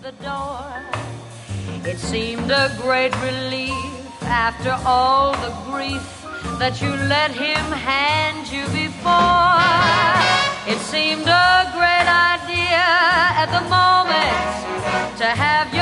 the door. It seemed a great relief after all the grief that you let him hand you before. It seemed a great idea at the moment to have your